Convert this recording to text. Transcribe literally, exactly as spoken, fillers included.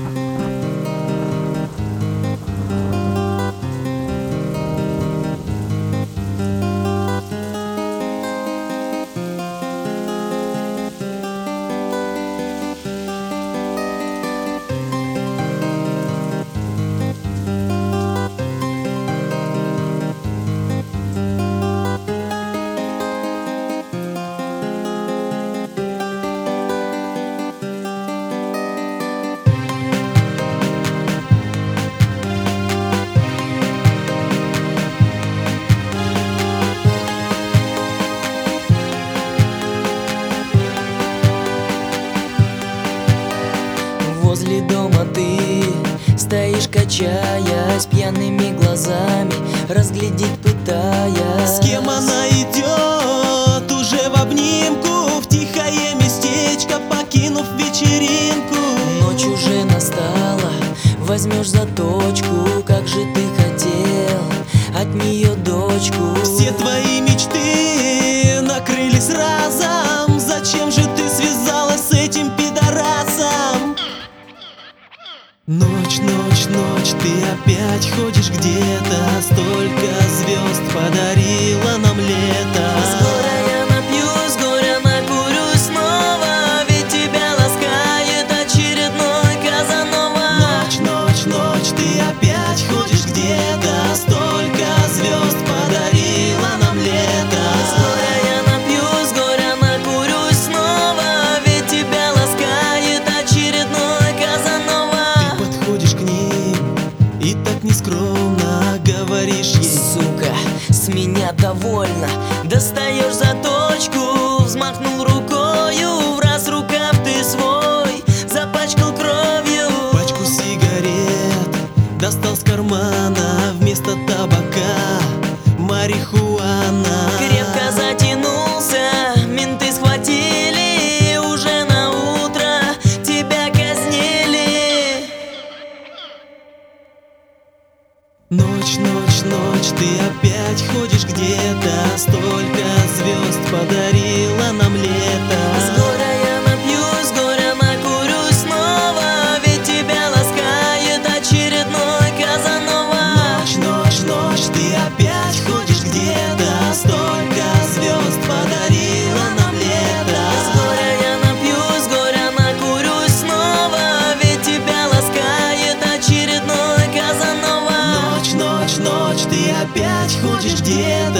Возле дома ты стоишь, качаясь, пьяными глазами разглядеть пытаясь. С кем она идет уже в обнимку, в тихое местечко покинув вечеринку? Ночь уже настала, возьмешь за точку, как же ты хотел от нее дочку. Все твои мечты накрылись разом, зачем же ты связалась с этим пидорасом? Ночь, ночь, ночь, ты опять ходишь где-то, столько звезд подарила нам лето. С горя я напьюсь, с горя накурюсь снова, ведь тебя ласкает очередной Казанова. Ночь, ночь, ночь, ты опять ходишь где-то, столько звезд подарила нам лето. С горя я напьюсь, с горя накурюсь снова, ведь тебя ласкает очередной Казанова. Подходишь к ним и так нескромно говоришь ей: сука, с меня довольно. Достаешь за точку, взмахнул рукою, в раз рукав ты свой запачкал кровью. Пачку сигарет достал с кармана, вместо табака марихуана. Крепко затянулся, менты схватили, уже на утро тебя казнили. Ночь, ночь, ночь, ты опять ходишь где-то, столько звезд подарила нам лето. С горя я напьюсь, с горя накурюсь снова, ведь тебя ласкает очередной Казанова. Ночь, ночь, ночь, ты опять ходишь где-то, столько звезд подарила нам лето. С горя я напьюсь, с горя накурюсь снова, ведь тебя ласкает очередной Казанова. Ночь, ночь, ночь, ты опять ходишь где-то,